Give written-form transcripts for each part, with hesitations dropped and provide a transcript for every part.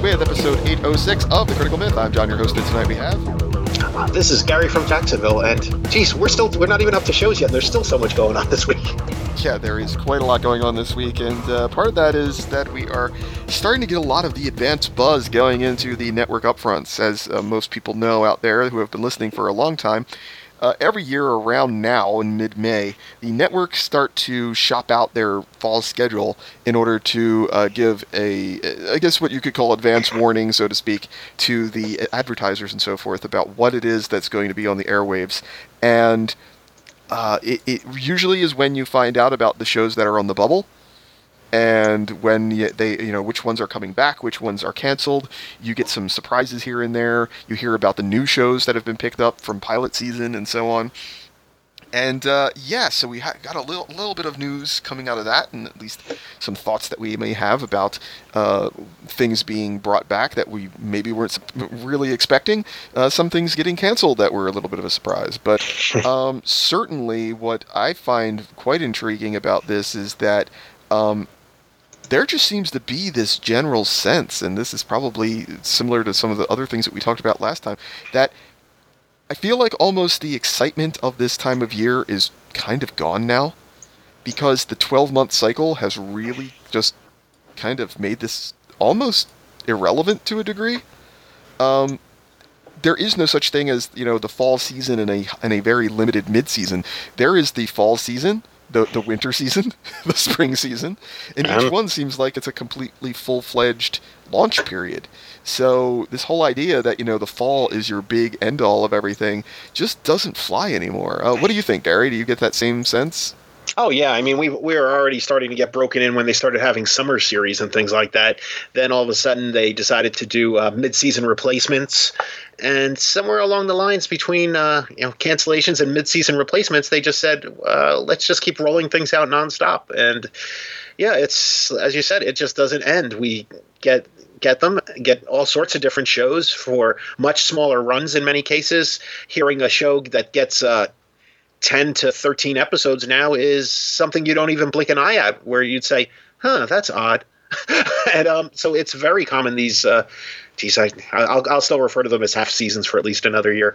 with episode 806 of The Critical Myth. I'm John, your host, and tonight we have... This is Gary from Jacksonville, and geez, we're not even up to shows yet, and there's still so much going on this week. Yeah, there is quite a lot going on this week, and part of that is that we are starting to get a lot of the advanced buzz going into the network upfronts. As most people know out there who have been listening for a long time, every year around now in mid-May, the networks start to shop out their fall schedule in order to give I guess what you could call advance warning, so to speak, to the advertisers and so forth about what it is that's going to be on the airwaves. And it usually is when you find out about the shows that are on the bubble, and when which ones are coming back, which ones are canceled. You get some surprises here and there. You hear about the new shows that have been picked up from pilot season and so on. And so we got a little bit of news coming out of that, and at least some thoughts that we may have about things being brought back that we maybe weren't really expecting. Some things getting canceled that were a little bit of a surprise. But certainly what I find quite intriguing about this is that there just seems to be this general sense, and this is probably similar to some of the other things that we talked about last time, that I feel like almost the excitement of this time of year is kind of gone now, because the 12-month cycle has really just kind of made this almost irrelevant to a degree. There is no such thing as, the fall season and a very limited mid-season. There is the fall season, the winter season, the spring season, and each one seems like it's a completely full-fledged launch period. So this whole idea that, the fall is your big end-all of everything just doesn't fly anymore. What do you think, Gary? Do you get that same sense? Oh, yeah. I mean, we were already starting to get broken in when they started having summer series and things like that. Then all of a sudden they decided to do mid-season replacements. And somewhere along the lines between cancellations and mid-season replacements, they just said, let's just keep rolling things out nonstop. And yeah, it's, as you said, it just doesn't end. We get all sorts of different shows for much smaller runs in many cases. Hearing a show that gets 10 to 13 episodes now is something you don't even blink an eye at, where you'd say, that's odd. And so it's very common these I'll still refer to them as half seasons for at least another year.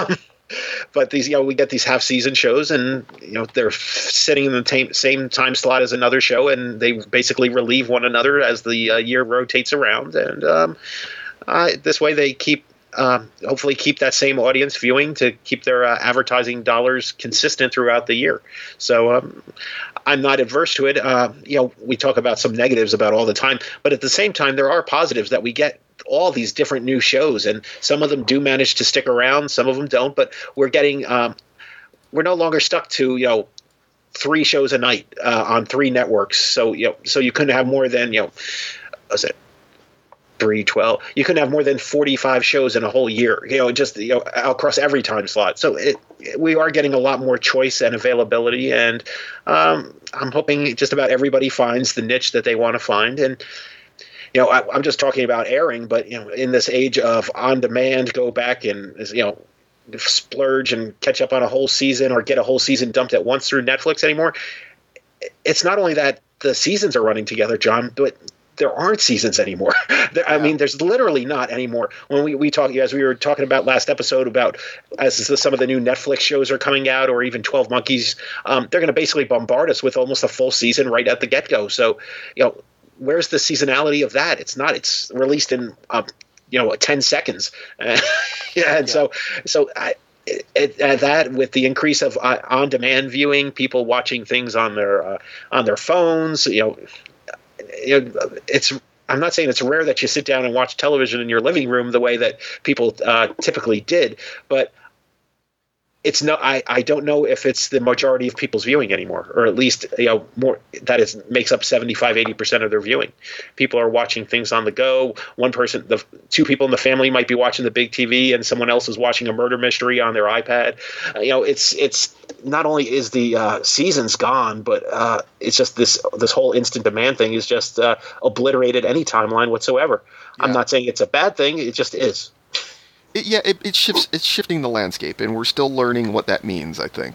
But these, we get these half season shows, and they're sitting in the same time slot as another show, and they basically relieve one another as the year rotates around. And this way they hopefully keep that same audience viewing to keep their advertising dollars consistent throughout the year. So I'm not adverse to it. We talk about some negatives about all the time, but at the same time, there are positives that we get all these different new shows, and some of them do manage to stick around, some of them don't, but we're getting we're no longer stuck to 3 shows a night on 3 networks. So so you couldn't have more than was it 312? You couldn't have more than 45 shows in a whole year, just across every time slot. So we are getting a lot more choice and availability, and I'm hoping just about everybody finds the niche that they want to find. And I'm just talking about airing, but in this age of on demand, go back and splurge and catch up on a whole season or get a whole season dumped at once through Netflix anymore. It's not only that the seasons are running together, John, but there aren't seasons anymore. I mean, there's literally not anymore. When we talk, as we were talking about last episode about as some of the new Netflix shows are coming out, or even 12 Monkeys, they're going to basically bombard us with almost a full season right at the get-go. So, where's the seasonality of that? It's not. It's released in 10 seconds. So that with the increase of on-demand viewing, people watching things on their phones, it's. I'm not saying it's rare that you sit down and watch television in your living room the way that people typically did, but it's no. I don't know if it's the majority of people's viewing anymore, or at least more that is makes up 75-80% of their viewing. People are watching things on the go. One person, the 2 people in the family might be watching the big TV, and someone else is watching a murder mystery on their iPad. It's not only is the seasons gone, but it's just this whole instant demand thing is just obliterated any timeline whatsoever. Yeah. I'm not saying it's a bad thing; it just is. It's shifting the landscape, and we're still learning what that means, I think.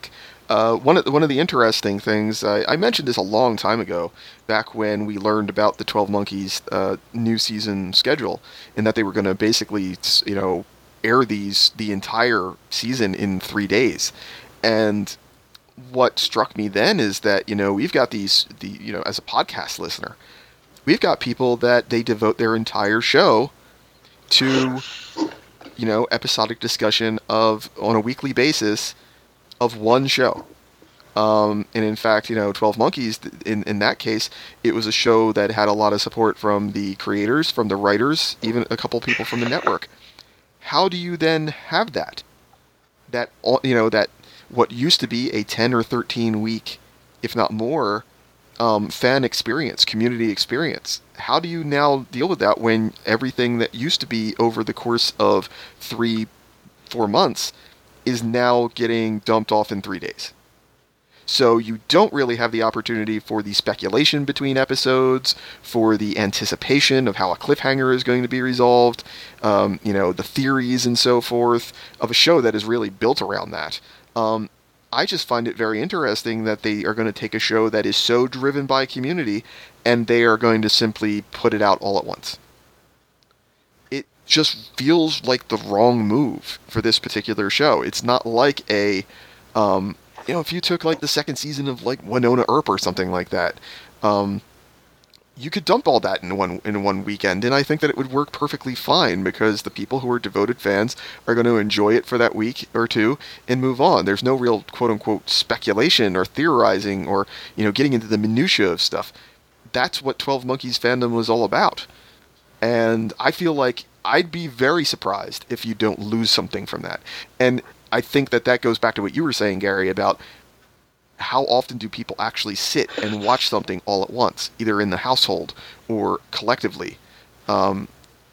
One of the interesting things I mentioned this a long time ago, back when we learned about the 12 Monkeys new season schedule, and that they were going to basically, air the entire season in 3 days. And what struck me then is that we've got as a podcast listener, we've got people that they devote their entire show to episodic discussion of on a weekly basis of one show. And in fact, 12 Monkeys, in that case, it was a show that had a lot of support from the creators, from the writers, even a couple people from the network. How do you then have that? That what used to be a 10 or 13 week, if not more, fan experience, community experience. How do you now deal with that when everything that used to be over the course of 3-4 months is now getting dumped off in 3 days? So you don't really have the opportunity for the speculation between episodes, for the anticipation of how a cliffhanger is going to be resolved, the theories and so forth of a show that is really built around that. I just find it very interesting that they are going to take a show that is so driven by community and they are going to simply put it out all at once. It just feels like the wrong move for this particular show. It's not like if you took like the second season of like Winona Earp or something like that, you could dump all that in one weekend, and I think that it would work perfectly fine because the people who are devoted fans are going to enjoy it for that week or two and move on. There's no real quote-unquote speculation or theorizing or getting into the minutia of stuff. That's what 12 Monkeys fandom was all about, and I feel like I'd be very surprised if you don't lose something from that. And I think that goes back to what you were saying, Gary, about how often do people actually sit and watch something all at once, either in the household or collectively. And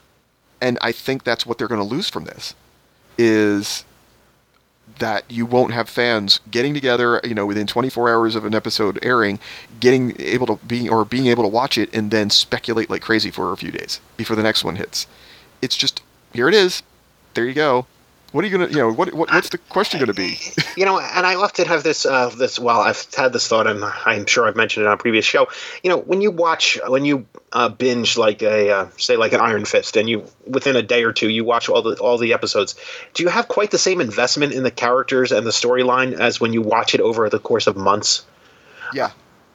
I think that's what they're going to lose from this, is that you won't have fans getting together, within 24 hours of an episode airing, being able to watch it and then speculate like crazy for a few days before the next one hits. It's just, here it is. There you go. What are you gonna, what's the question gonna be? And I often have this, well, I've had this thought, and I'm sure I've mentioned it on a previous show. When you binge like say like an Iron Fist, and you within a day or two you watch all the episodes, do you have quite the same investment in the characters and the storyline as when you watch it over the course of months? Yeah.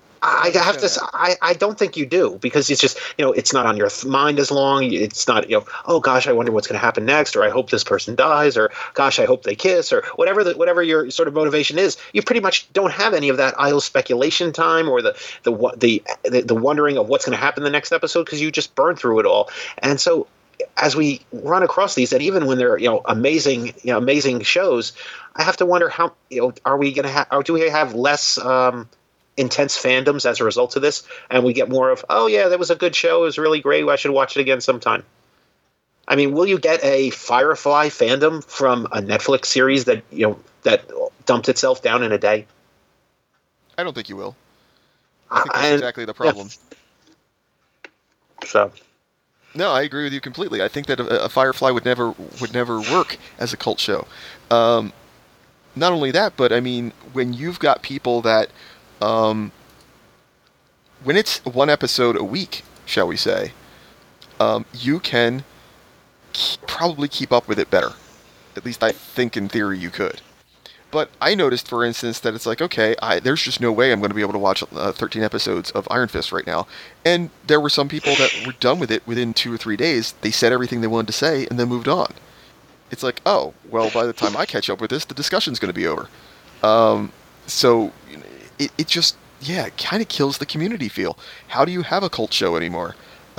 I don't think you do, because it's just, it's not on your mind as long. It's not, oh gosh, I wonder what's going to happen next, or I hope this person dies, or gosh, I hope they kiss, or whatever your sort of motivation is. You pretty much don't have any of that idle speculation time or the wondering of what's going to happen in the next episode, because you just burn through it all. And so as we run across these, and even when they're amazing shows, I have to wonder how are we going to have, or do we have less intense fandoms as a result of this, and we get more of, oh yeah, that was a good show, it was really great, I should watch it again sometime. I mean, will you get a Firefly fandom from a Netflix series that dumped itself down in a day? I don't think you will. I think that's exactly the problem. Yeah. So no, I agree with you completely. I think that a Firefly would never work as a cult show. Not only that, but I mean, when you've got people that when it's one episode a week, shall we say, you can probably keep up with it better. At least I think in theory you could. But I noticed, for instance, that it's like, okay, there's just no way I'm going to be able to watch 13 episodes of Iron Fist right now. And there were some people that were done with it within 2 or 3 days. They said everything they wanted to say and then moved on. It's like, oh, well, by the time I catch up with this, the discussion's going to be over. So it just, yeah, it kind of kills the community feel. How do you have a cult show anymore?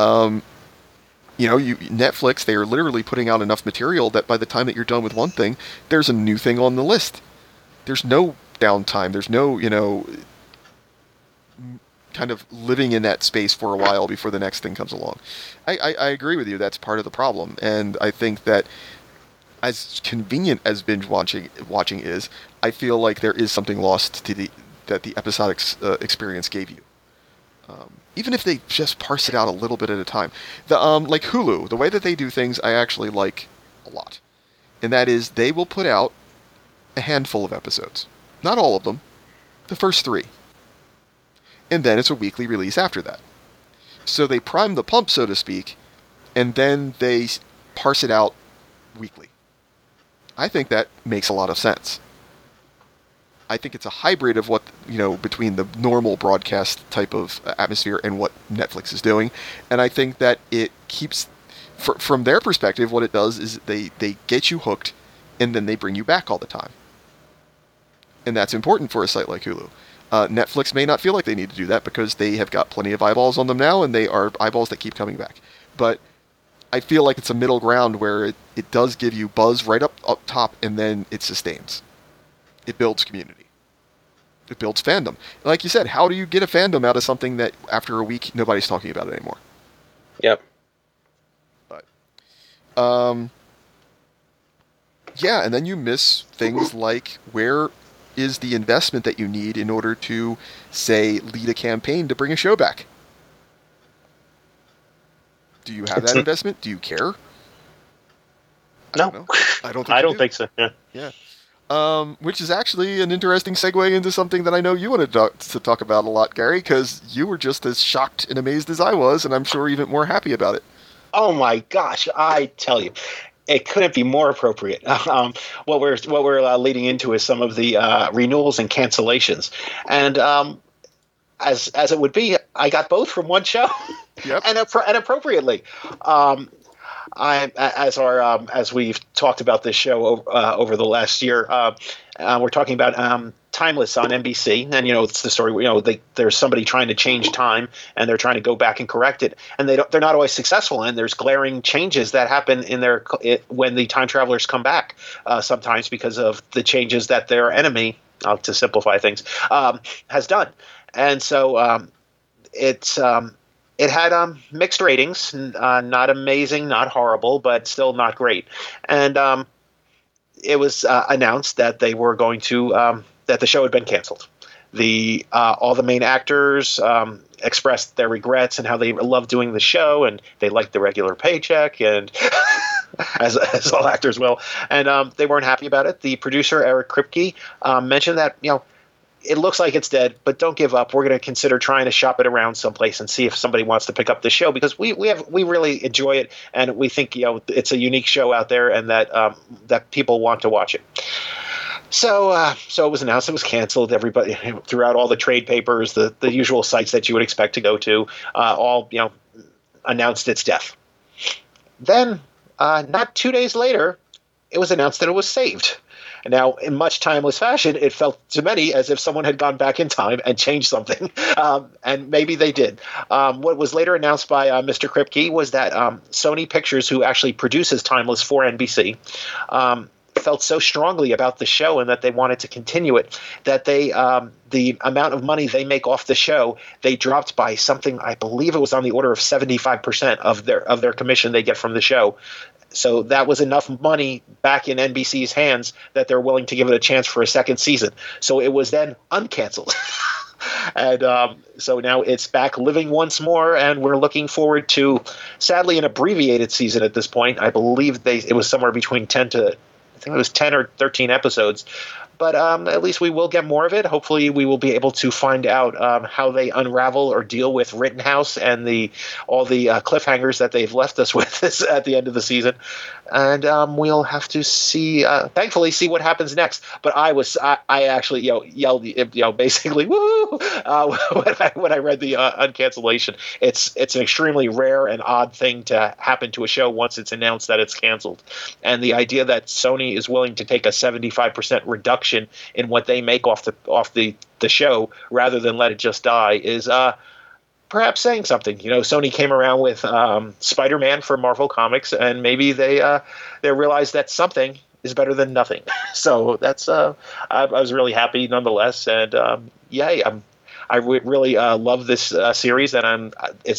Netflix, they are literally putting out enough material that by the time that you're done with one thing, there's a new thing on the list. There's no downtime. There's no, kind of living in that space for a while before the next thing comes along. I agree with you. That's part of the problem. And I think that as convenient as binge watching is, I feel like there is something lost to that the episodic experience gave you. Even if they just parse it out a little bit at a time. Like Hulu, the way that they do things, I actually like a lot. And that is, they will put out a handful of episodes. Not all of them, The first 3. And then it's a weekly release after that. So they prime the pump, so to speak, and then they parse it out weekly. I think that makes a lot of sense. I think it's a hybrid of what, between the normal broadcast type of atmosphere and what Netflix is doing. And I think that it keeps, from their perspective, what it does is they get you hooked and then they bring you back all the time. And that's important for a site like Hulu. Netflix may not feel like they need to do that because they have got plenty of eyeballs on them now, and they are eyeballs that keep coming back. But I feel like it's a middle ground where it does give you buzz right up top, and then it sustains. It builds community. It builds fandom. Like you said, how do you get a fandom out of something that after a week nobody's talking about it anymore? Yep. But, yeah, and then you miss things like where is the investment that you need in order to, say, lead a campaign to bring a show back? Do you have that investment? Do you care? No. I don't think so. Yeah. Yeah. Which is actually an interesting segue into something that I know you wanted to talk about a lot, Gary, because you were just as shocked and amazed as I was, and I'm sure even more happy about it. Oh my gosh! I tell you, it couldn't be more appropriate. What we're leading into is some of the renewals and cancellations, and as it would be, I got both from one show, yep. and appropriately. As we've talked about this show over the last year, we're talking about Timeless on NBC, and it's the story. There's somebody trying to change time, and they're trying to go back and correct it, and they're not always successful. And there's glaring changes that happen when the time travelers come back, sometimes because of the changes that their enemy, to simplify things, has done. And so it had mixed ratings, not amazing, not horrible, but still not great. And it was announced that they were going to that the show had been canceled. All the main actors expressed their regrets and how they loved doing the show, and they liked the regular paycheck, and as all actors will. And they weren't happy about it. The producer, Eric Kripke, mentioned that it looks like it's dead, but don't give up. We're going to consider trying to shop it around someplace and see if somebody wants to pick up the show, because we really enjoy it, and we think it's a unique show out there, and that people want to watch it. So it was announced it was canceled. Everybody throughout all the trade papers, the usual sites that you would expect to go to, all announced its death. Then, not 2 days later, it was announced that it was saved. Now, in much timeless fashion, it felt to many as if someone had gone back in time and changed something, and maybe they did. What was later announced by Mr. Kripke was that Sony Pictures, who actually produces Timeless for NBC, felt so strongly about the show and that they wanted to continue it that they the amount of money they make off the show, they dropped by something, I believe it was on the order of 75% of their commission they get from the show. So that was enough money back in NBC's hands that they're willing to give it a chance for a second season. So it was then uncanceled. And so now it's back living once more, and we're looking forward to, sadly, an abbreviated season at this point. I believe it was somewhere between 10 or 13 episodes. But at least we will get more of it. Hopefully we will be able to find out how they unravel or deal with Rittenhouse and all the cliffhangers that they've left us with at the end of the season. And we'll have to thankfully see what happens next. But I actually yelled basically woo when I read the uncancellation. It's an extremely rare and odd thing to happen to a show once it's announced that it's canceled. And the idea that Sony is willing to take a 75% reduction in what they make off the show rather than let it just die is perhaps saying something. Sony came around with Spider-Man for Marvel Comics, and maybe they realized that something is better than nothing. So that's I was really happy nonetheless, and I really love this series, and it's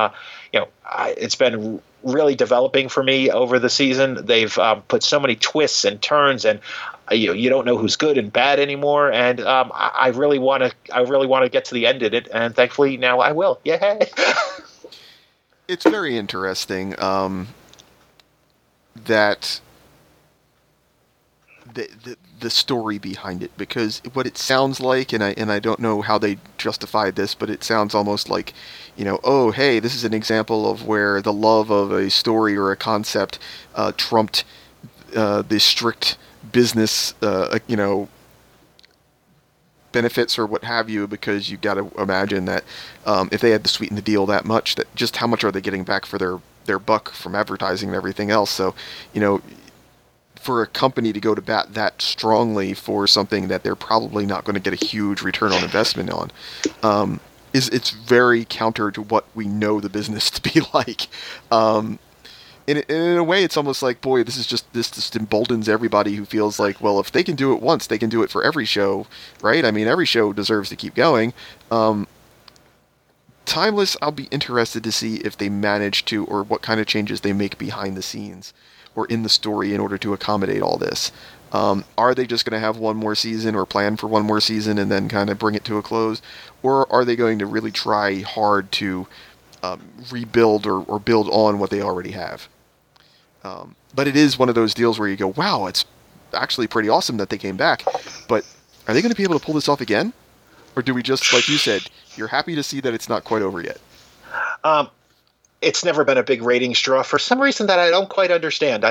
been really developing for me over the season. They've put so many twists and turns, and you don't know who's good and bad anymore. And I really want to get to the end of it, and thankfully now I will. Yay! It's very interesting that the story behind it, because what it sounds like, and I don't know how they justified this, but it sounds almost like, oh hey, this is an example of where the love of a story or a concept trumped the strict business benefits or what have you, because you got to imagine that if they had to sweeten the deal that much, that just how much are they getting back for their buck from advertising and everything else. So for a company to go to bat that strongly for something that they're probably not going to get a huge return on investment on, it's very counter to what we know the business to be like. In a way, it's almost like, boy, this just emboldens everybody who feels like, well, if they can do it once, they can do it for every show, right? I mean, every show deserves to keep going. Timeless, I'll be interested to see if they manage to, or what kind of changes they make behind the scenes or in the story in order to accommodate all this. Are they just going to have one more season or plan for one more season and then kind of bring it to a close? Or are they going to really try hard to rebuild or build on what they already have? But it is one of those deals where you go, wow, it's actually pretty awesome that they came back. But are they going to be able to pull this off again? Or do we just, like you said, you're happy to see that it's not quite over yet? It's never been a big ratings draw for some reason that I don't quite understand.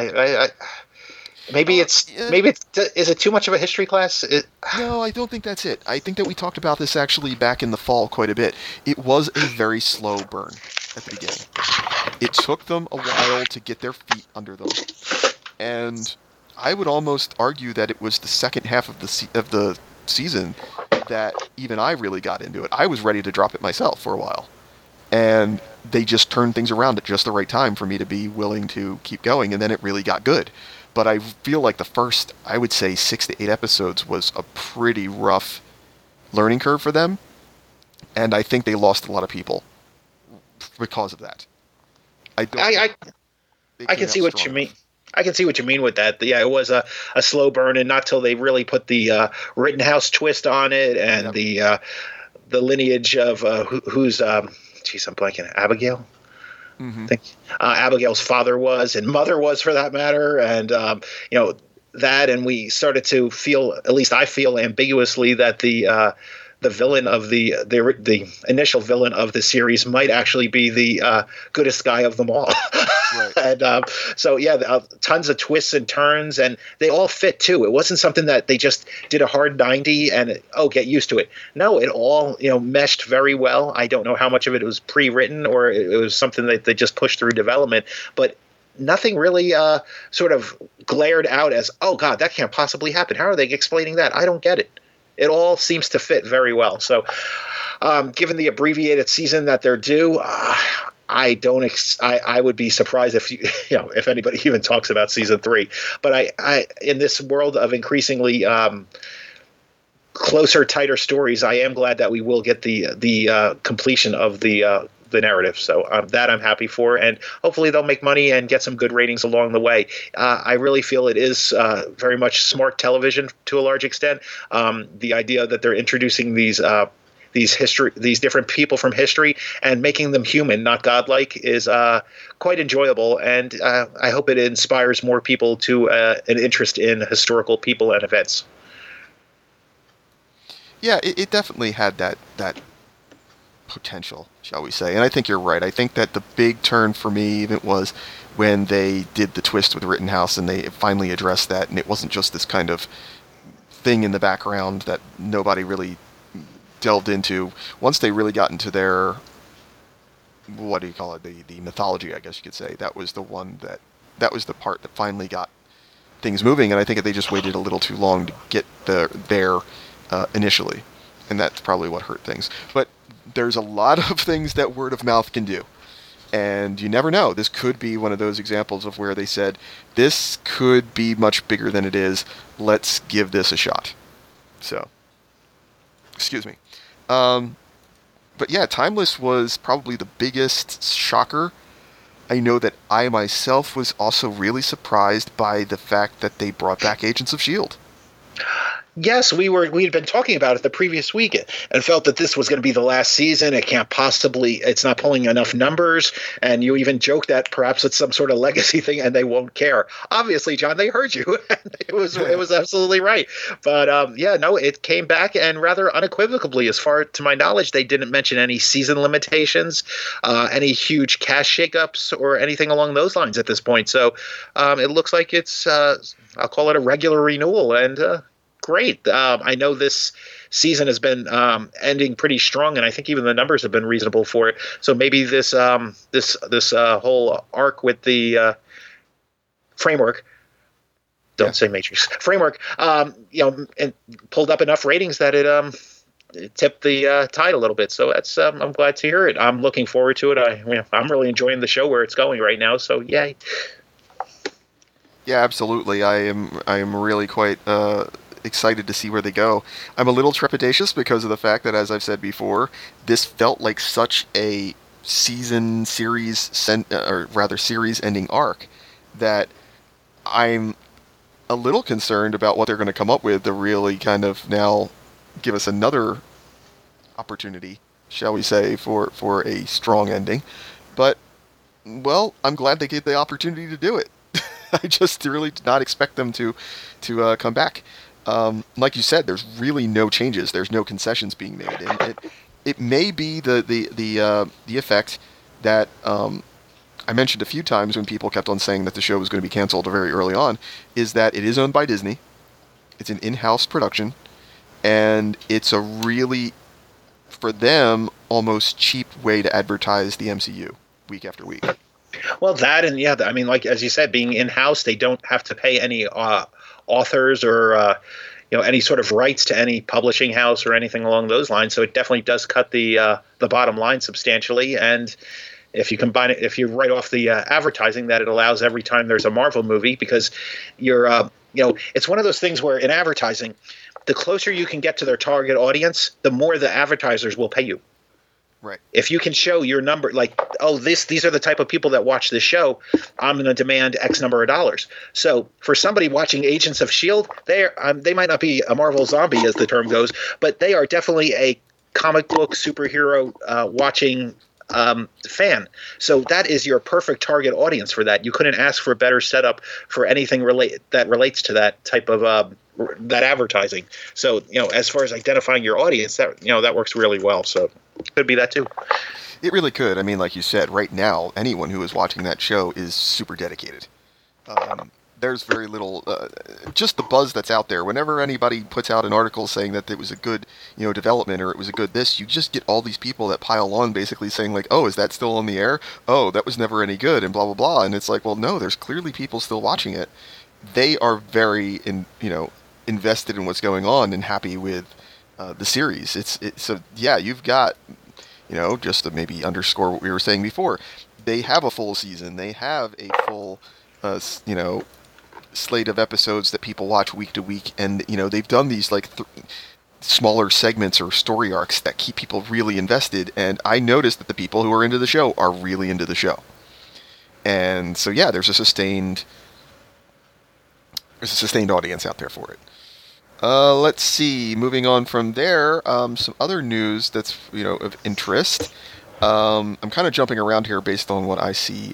Maybe is it too much of a history class? No, I don't think that's it. I think that we talked about this actually back in the fall quite a bit. It was a very slow burn at the beginning. It took them a while to get their feet under them, and I would almost argue that it was the second half of the season that even I really got into it. I was ready to drop it myself for a while, and they just turned things around at just the right time for me to be willing to keep going, and then it really got good. But I feel like the first, I would say, 6 to 8 episodes was a pretty rough learning curve for them, and I think they lost a lot of people because of that. I can see what you mean. I can see what you mean with that. Yeah, it was a slow burn, and not till they really put the Rittenhouse twist on it, and the lineage of who's geez, I'm blanking. Abigail. Mm-hmm. I think Abigail's father was, and mother was, for that matter, and that, and we started to feel, at least I feel ambiguously, that the villain of the initial villain of the series might actually be the goodest guy of them all. Right. And so yeah, tons of twists and turns, and they all fit too. It wasn't something that they just did a hard 90 and get used to it. No, it all meshed very well. I don't know how much of it was pre-written or it was something that they just pushed through development, but nothing really sort of glared out as, oh God, that can't possibly happen. How are they explaining that? I don't get it. It all seems to fit very well. So, given the abbreviated season that they're due, I would be surprised if if anybody even talks about season 3. But I in this world of increasingly closer, tighter stories, I am glad that we will get the completion of the narrative. So that I'm happy for, and hopefully they'll make money and get some good ratings along the way. I really feel it is very much smart television to a large extent. The idea that they're introducing these different people from history and making them human, not godlike, is quite enjoyable, and I hope it inspires more people to an interest in historical people and events. Yeah, it definitely had that potential, shall we say. And I think you're right. I think that the big turn for me even was when they did the twist with Rittenhouse and they finally addressed that, and it wasn't just this kind of thing in the background that nobody really delved into. Once they really got into their, what do you call it, the mythology, I guess you could say, that was the was the part that finally got things moving, and I think that they just waited a little too long to get there initially, and that's probably what hurt things. But there's a lot of things that word of mouth can do, and you never know. This could be one of those examples of where they said, this could be much bigger than it is, let's give this a shot. So, excuse me. But yeah, Timeless was probably the biggest shocker. I know that I myself was also really surprised by the fact that they brought back Agents of S.H.I.E.L.D. Yes, we had been talking about it the previous week and felt that this was going to be the last season. It's not pulling enough numbers. And you even joked that perhaps it's some sort of legacy thing and they won't care. Obviously, John, they heard you. It was absolutely right. But yeah, no, it came back and rather unequivocally, as far to my knowledge, they didn't mention any season limitations, any huge cash shakeups or anything along those lines at this point. So it looks like it's, I'll call it a regular renewal. And, great. I know this season has been ending pretty strong, and I think even the numbers have been reasonable for it. So maybe this whole arc with the framework. Don't say Matrix framework. And pulled up enough ratings that it tipped the tide a little bit. So that's I'm glad to hear it. I'm looking forward to it. I'm really enjoying the show where it's going right now. So yay. Yeah, absolutely. I am really quite excited to see where they go. I'm a little trepidatious because of the fact that, as I've said before, this felt like such a series ending arc that I'm a little concerned about what they're going to come up with to really kind of now give us another opportunity, shall we say, for a strong ending. But, well, I'm glad they gave the opportunity to do it. I just really did not expect them to come back. Like you said, there's really no changes. There's no concessions being made, and it may be the effect that I mentioned a few times when people kept on saying that the show was going to be canceled very early on, is that it is owned by Disney. It's an in-house production, and it's a really, for them, almost cheap way to advertise the MCU week after week. Well, that and yeah, I mean, like as you said, being in-house, they don't have to pay any authors or any sort of rights to any publishing house or anything along those lines. So it definitely does cut the bottom line substantially. And if you combine it, if you write off the advertising that it allows every time there's a Marvel movie, because you're it's one of those things where in advertising, the closer you can get to their target audience, the more the advertisers will pay you. Right. If you can show your number, like, these are the type of people that watch this show, I'm going to demand X number of dollars. So for somebody watching Agents of S.H.I.E.L.D., they might not be a Marvel zombie, as the term goes, but they are definitely a comic book superhero watching fan. So that is your perfect target audience for that. You couldn't ask for a better setup for anything that relates to that type of that advertising. So, as far as identifying your audience, that works really well. So could be that too. It really could. I mean, like you said, right now, anyone who is watching that show is super dedicated. There's very little, just the buzz that's out there. Whenever anybody puts out an article saying that it was a good, development or it was a good this, you just get all these people that pile on basically saying like, oh, is that still on the air? Oh, that was never any good and blah, blah, blah. And it's like, well, no, there's clearly people still watching it. They are very, invested in what's going on and happy with the series. So yeah, you've got, just to maybe underscore what we were saying before, they have a full season. They have a full, slate of episodes that people watch week to week, and they've done these like smaller segments or story arcs that keep people really invested. And I noticed that the people who are into the show are really into the show, and so yeah, there's a sustained audience out there for it. Let's see. Moving on from there, some other news that's of interest. I'm kind of jumping around here based on what I see.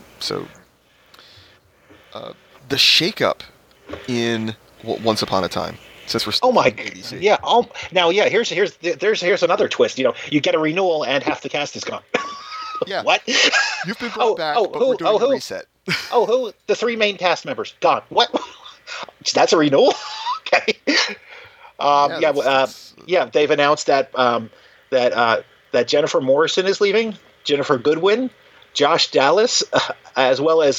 The shakeup in Once Upon a Time. Since we're still ABC. Yeah. Now yeah. Here's another twist. You get a renewal and half the cast is gone. Yeah. What? You've been brought back, but we're doing a reset. Who? The 3 main cast members gone. What? That's a renewal. Okay. They've announced that that Jennifer Morrison is leaving, Jennifer Goodwin, Josh Dallas, as well as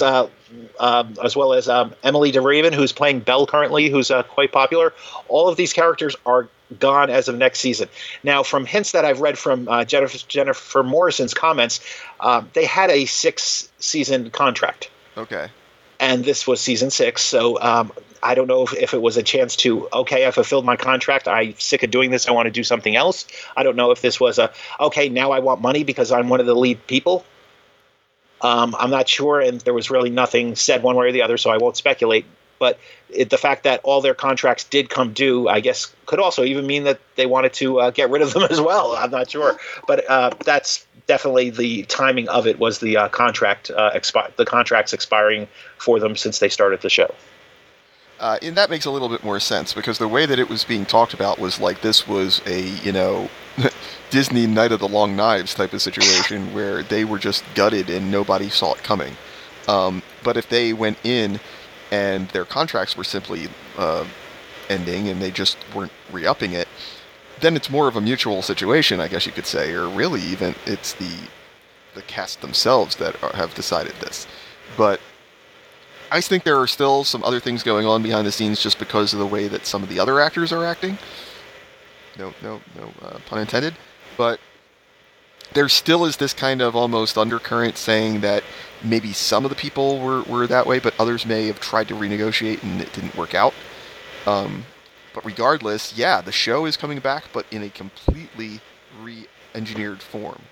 Emily DeRaven, who's playing Belle currently, who's quite popular. All of these characters are gone as of next season. Now, from hints that I've read from Jennifer Morrison's comments, they had a 6-season contract. Okay. And this was season 6, so I don't know if it was a chance to, okay, I fulfilled my contract, I'm sick of doing this, I want to do something else. I don't know if this was okay, now I want money because I'm one of the lead people. I'm not sure, and there was really nothing said one way or the other, so I won't speculate. but the fact that all their contracts did come due, I guess, could also even mean that they wanted to get rid of them as well. I'm not sure, but that's definitely the timing of it was the the contracts expiring for them since they started the show. And that makes a little bit more sense, because the way that it was being talked about was like this was a, Disney Night of the Long Knives type of situation where they were just gutted and nobody saw it coming. But if they went in and their contracts were simply ending and they just weren't re-upping it, then it's more of a mutual situation, I guess you could say, or really even it's the cast themselves that have decided this. But I think there are still some other things going on behind the scenes just because of the way that some of the other actors are acting. No pun intended. But there still is this kind of almost undercurrent saying that maybe some of the people were that way, but others may have tried to renegotiate and it didn't work out. But regardless, yeah, the show is coming back, but in a completely re-engineered form.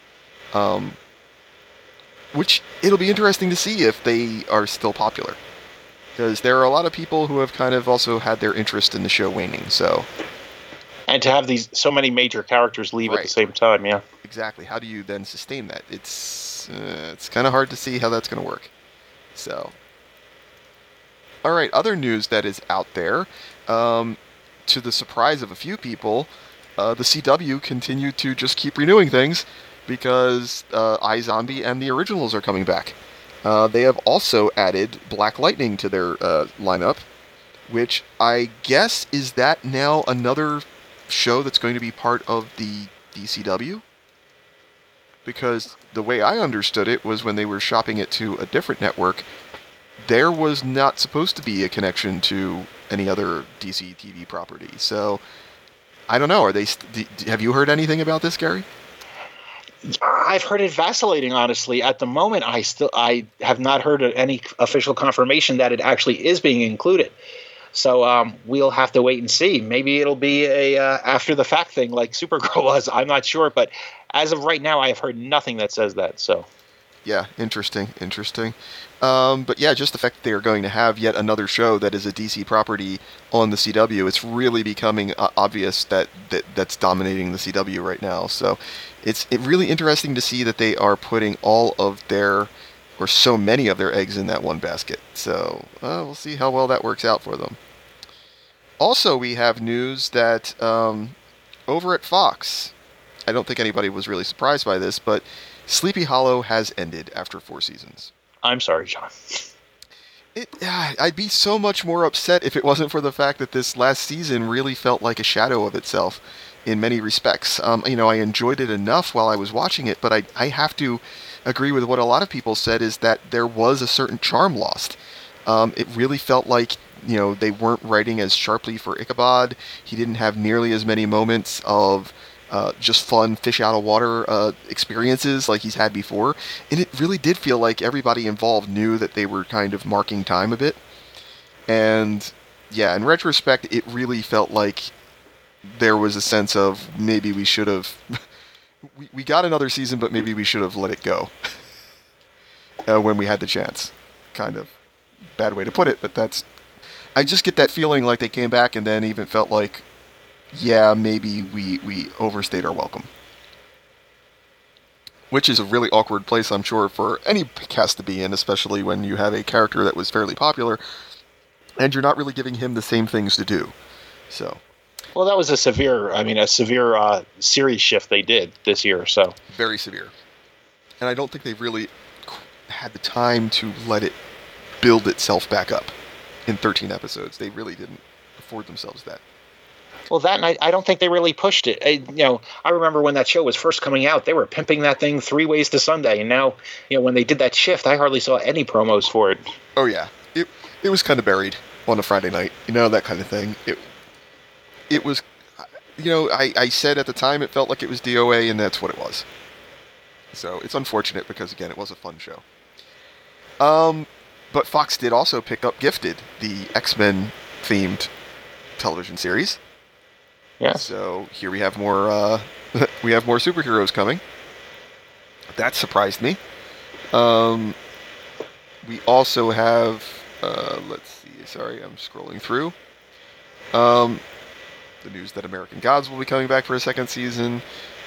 Which it'll be interesting to see if they are still popular. Because there are a lot of people who have kind of also had their interest in the show waning, so... And to have so many major characters leave at the same time, yeah. Exactly. How do you then sustain that? It's kind of hard to see how that's going to work. So... Alright, other news that is out there. To the surprise of a few people, the CW continued to just keep renewing things because iZombie and the originals are coming back. They have also added Black Lightning to their lineup, which I guess is that now another show that's going to be part of the DCW? Because the way I understood it was when they were shopping it to a different network, there was not supposed to be a connection to any other DC TV property. So, I don't know. Have you heard anything about this, Gary? I've heard it vacillating, honestly. At the moment, I have not heard of any official confirmation that it actually is being included. So we'll have to wait and see. Maybe it'll be a after the fact thing like Supergirl was. I'm not sure, but as of right now, I have heard nothing that says that. So. Yeah, interesting. But yeah, just the fact that they are going to have yet another show that is a DC property on the CW, it's really becoming obvious that's dominating the CW right now. So it's really interesting to see that they are putting all of their, or so many of their eggs in that one basket. So we'll see how well that works out for them. Also, we have news that over at Fox, I don't think anybody was really surprised by this, but Sleepy Hollow has ended after 4 seasons. I'm sorry, John. I'd be so much more upset if it wasn't for the fact that this last season really felt like a shadow of itself in many respects. I enjoyed it enough while I was watching it, but I have to agree with what a lot of people said, is that there was a certain charm lost. It really felt like, they weren't writing as sharply for Ichabod. He didn't have nearly as many moments of just fun fish out of water experiences like he's had before. And it really did feel like everybody involved knew that they were kind of marking time a bit. And yeah, in retrospect, it really felt like there was a sense of maybe we should have... we got another season, but maybe we should have let it go when we had the chance. Kind of bad way to put it, but that's... I just get that feeling like they came back and then even felt like, yeah, maybe we overstayed our welcome. Which is a really awkward place, I'm sure, for any cast to be in, especially when you have a character that was fairly popular, and you're not really giving him the same things to do. So... Well, that was a severe series shift they did this year, so... Very severe. And I don't think they've really had the time to let it build itself back up in 13 episodes. They really didn't afford themselves that. Well, that night, I don't think they really pushed it. I remember when that show was first coming out, they were pimping that thing 3 ways to Sunday, and now, when they did that shift, I hardly saw any promos for it. Oh, yeah. It was kind of buried on a Friday night, that kind of thing. It was, I said at the time it felt like it was DOA, and that's what it was. So it's unfortunate because, again, it was a fun show. But Fox did also pick up Gifted, the X-Men themed television series. Yeah. So here we have more we have more superheroes coming. That surprised me. We also have let's see. Sorry, I'm scrolling through. The news that American Gods will be coming back for a second season.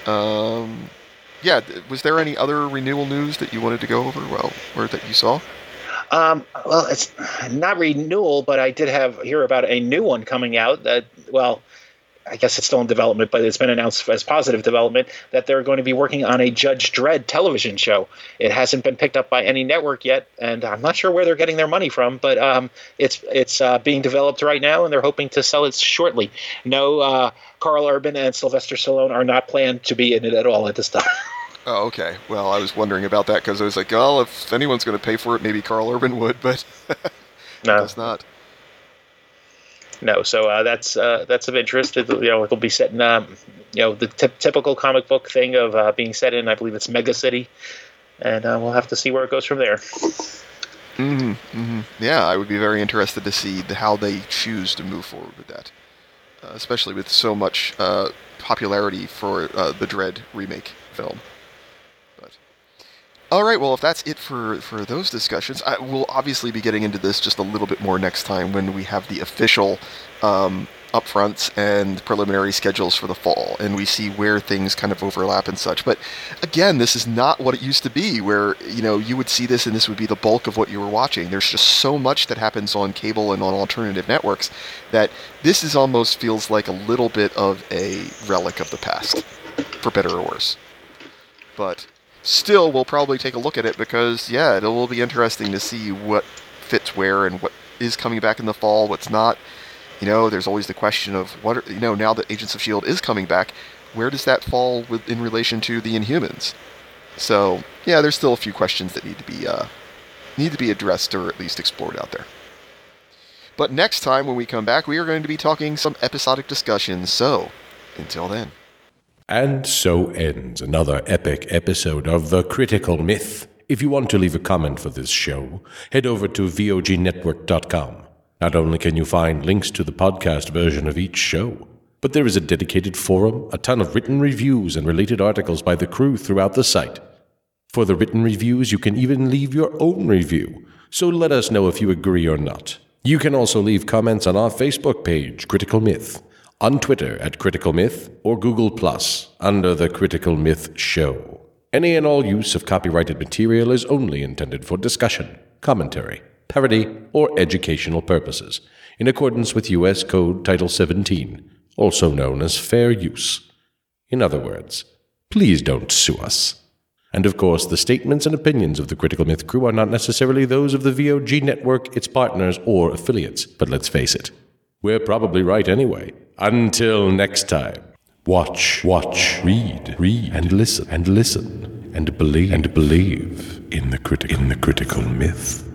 Was there any other renewal news that you wanted to go over? Well, or that you saw? Well, it's not renewal, but I did hear about a new one coming out that, well, I guess it's still in development, but it's been announced as positive development that they're going to be working on a Judge Dredd television show. It hasn't been picked up by any network yet, and I'm not sure where they're getting their money from, but it's being developed right now, and they're hoping to sell it shortly. No, Carl Urban and Sylvester Stallone are not planned to be in it at all at this time. Oh, okay. Well, I was wondering about that because I was like, well, if anyone's going to pay for it, maybe Carl Urban would, but no, it's not. No, so that's of interest. It'll be set in the typical comic book thing of being set in, I believe it's Mega City, and we'll have to see where it goes from there. Mm-hmm. Mm-hmm. Yeah, I would be very interested to see how they choose to move forward with that, especially with so much popularity for the Dredd remake film. All right, well, if that's it for those discussions, we'll obviously be getting into this just a little bit more next time when we have the official upfronts and preliminary schedules for the fall, and we see where things kind of overlap and such. But again, this is not what it used to be, where you would see this and this would be the bulk of what you were watching. There's just so much that happens on cable and on alternative networks that this is almost feels like a little bit of a relic of the past, for better or worse. But still, we'll probably take a look at it because, it will be interesting to see what fits where and what is coming back in the fall, what's not. There's always the question of now that Agents of S.H.I.E.L.D. is coming back, where does that fall in relation to the Inhumans? So, there's still a few questions that need to be addressed or at least explored out there. But next time when we come back, we are going to be talking some episodic discussions. So, until then. And so ends another epic episode of The Critical Myth. If you want to leave a comment for this show, head over to vognetwork.com. Not only can you find links to the podcast version of each show, but there is a dedicated forum, a ton of written reviews, and related articles by the crew throughout the site. For the written reviews, you can even leave your own review, so let us know if you agree or not. You can also leave comments on our Facebook page, Critical Myth, on Twitter at Critical Myth, or Google Plus under The Critical Myth Show. Any and all use of copyrighted material is only intended for discussion, commentary, parody, or educational purposes, in accordance with U.S. Code Title 17, also known as fair use. In other words, please don't sue us. And of course, the statements and opinions of the Critical Myth crew are not necessarily those of the VOG network, its partners, or affiliates. But let's face it, we're probably right anyway. Until next time, watch, read, and listen, and believe in the critical myth.